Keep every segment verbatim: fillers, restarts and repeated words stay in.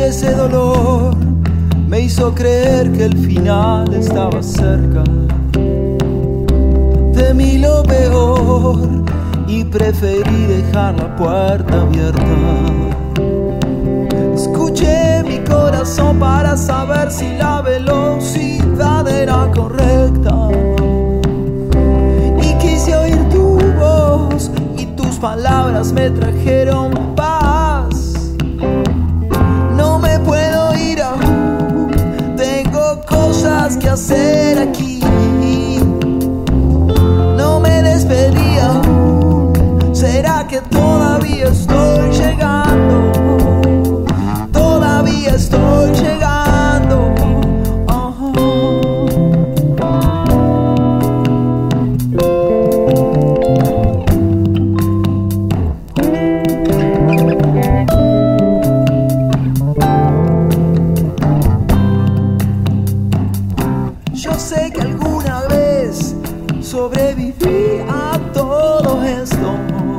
ese dolor me hizo creer que el final estaba cerca. Temí lo peor y preferí dejar la puerta abierta. Escuché mi corazón para saber si la velocidad era correcta. Y quise oír tu voz y tus palabras me trajeron paz. No me puedo ir aún, tengo cosas que hacer aquí. No me despedí aún, ¿será que todavía estoy llegando? Todavía estoy llegando. Uh-huh. Yo sé que alguna vez sobreviví a todo esto.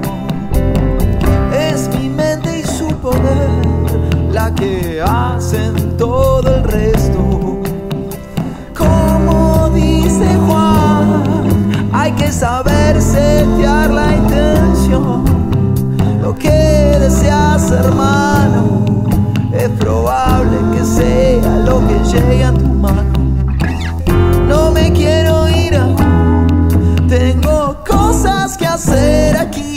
Es mi mente y su poder la que hacen todo el resto. Como dice Juan, hay que saber setear la intención. Lo que deseas, hermano, es probable que sea lo que llegue a tu mano. No me quiero ir aún, tengo cosas que hacer aquí.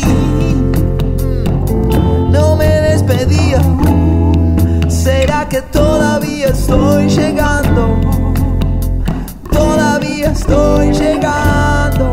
No me despedí aún, ¿será que todavía estoy llegando? Todavía estoy llegando.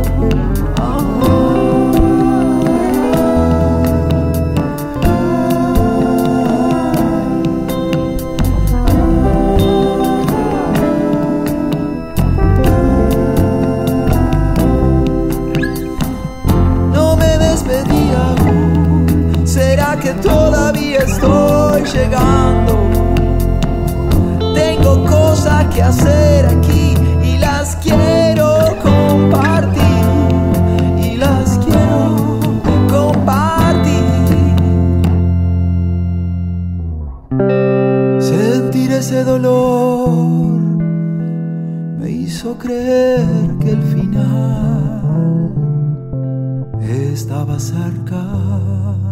No me despedí aún, ¿será que todavía estoy llegando? Tengo cosas que hacer aquí y las quiero compartir, y las quiero compartir. Sentir ese dolor me hizo creer que el final estaba cerca.